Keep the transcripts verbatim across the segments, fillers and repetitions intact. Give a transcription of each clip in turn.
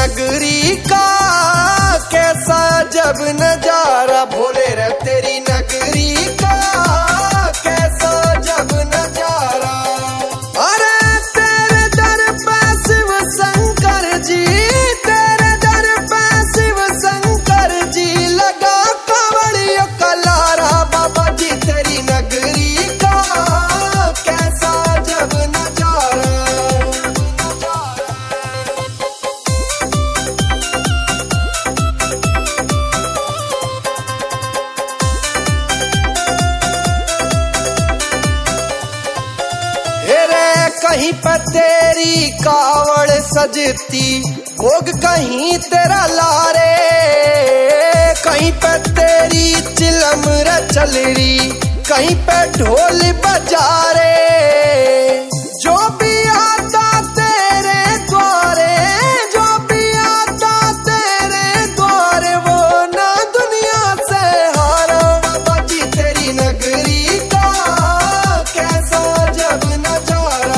नगरी का कैसा जब नजारा, भोले रे तेरी नगरी का कैसा जब नजारा। अरे तेरे दर पे शिव शंकर जी, तेरे दर पे शिव शंकर जी, लगा कावड़ियों का लारा, बाबा जी तेरी नगरी का कैसा जब नजारा। कहीं पर तेरी कावड़ सजती, भोग कहीं तेरा लारे, कहीं पे तेरी चिलम रे चल रही, कहीं पे ढोल बजा रे। जो भी आता तेरे द्वारे, जो भी आता तेरे द्वारे, वो ना दुनिया से हारा, बाबा जी तेरी नगरी का कैसा जब नजारा।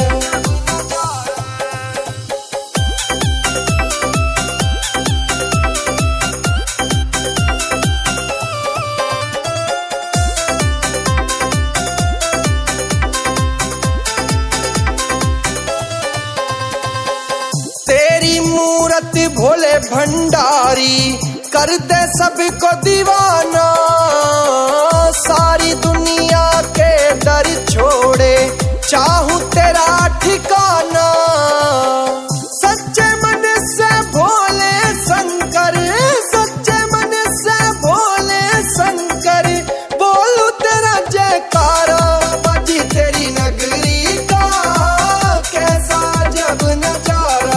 तेरी मूरत भोले भंडारी, कर दे सबको दीवाना, सारी दुनिया के डर छोड़े, चाहूं तेरा ठिकाना। सच्चे मन से भोले शंकर, सच्चे मन से भोले शंकर, बोलू तेरा जयकारा, बाजी तेरी नगरी का कैसा जब नजारा।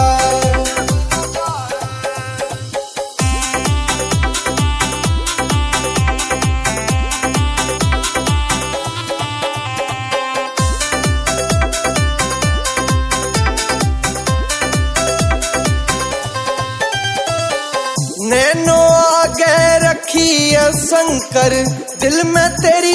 नैनो आगे रखी है शंकर, दिल में तेरी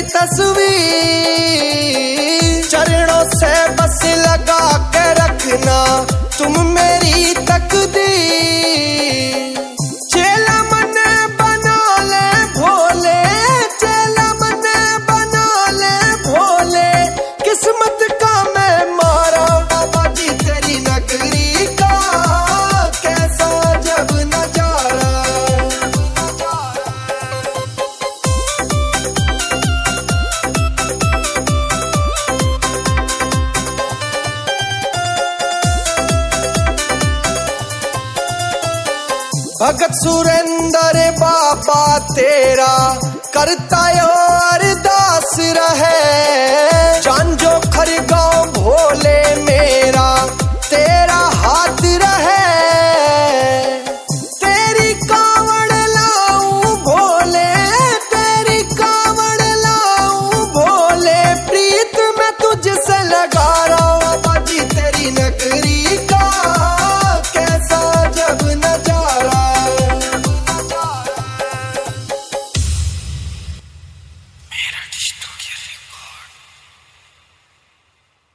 तस्वीर, चरणों से बस लगा के रखना तुम मेरी तकदीर। चेला मन बना ले भोले, चेला मन बना ले भोले, किस्मत का मैं मारा, बाबा जी तेरी नगरी का कैसा जब नजारा। भगत सुरेंद्र बाबा तेरा करता यो अरदास रहे, जान जो खर गाँव भोले